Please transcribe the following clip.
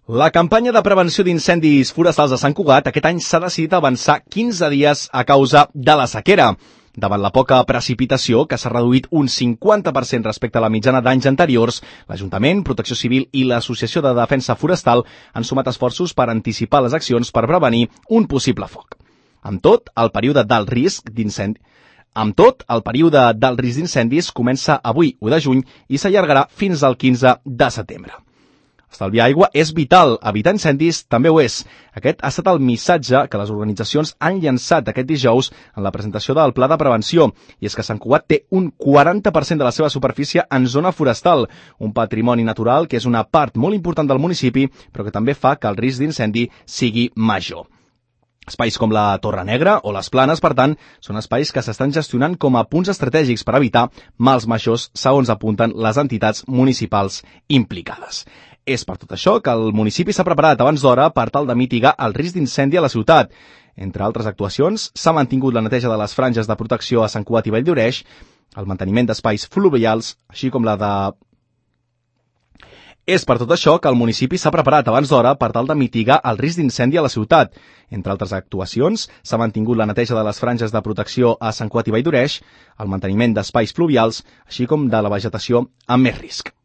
La campanya de prevenció d'incendis forestals a Sant Cugat aquest any s'ha decidit avançar 15 dies a causa de la sequera. Davant la poca precipitació, que s'ha reduït un 50% respecte a la mitjana d'anys anteriors, l'Ajuntament, Protecció Civil i l'Associació de Defensa Forestal han sumat esforços per anticipar les accions per prevenir un possible foc. Amb tot, el període d'alt risc d'incendis comença avui, 1 de juny, i s'allargarà fins al 15 de setembre. Estalviar aigua és vital, evitar incendis també ho és. Aquest ha estat el missatge que les organitzacions han llançat aquest dijous en la presentació del Pla de Prevenció. I és que Sant Cugat té un 40% de la seva superfície en zona forestal, un patrimoni natural que és una part molt important del municipi, però que també fa que el risc d'incendi sigui major. Espais com la Torre Negra o les Planes, per tant, són espais que s'estan gestionant com a punts estratègics per evitar mals majors, segons apunten les entitats municipals implicades. És per tot això que el municipi s'ha preparat abans d'hora per tal de mitigar el risc d'incendi a la ciutat. Entre altres actuacions, s'ha mantingut la neteja de les franges de protecció a Sant Cugat i Valldoreix, el manteniment d'espais fluvials, així com la de... És per tot això que el municipi s'ha preparat abans d'hora per tal de mitigar el risc d'incendi a la ciutat. Entre altres actuacions, s'ha mantingut la neteja de les franges de protecció a Sant Cugat i Valldoreix, el manteniment d'espais fluvials, així com de la vegetació amb més risc.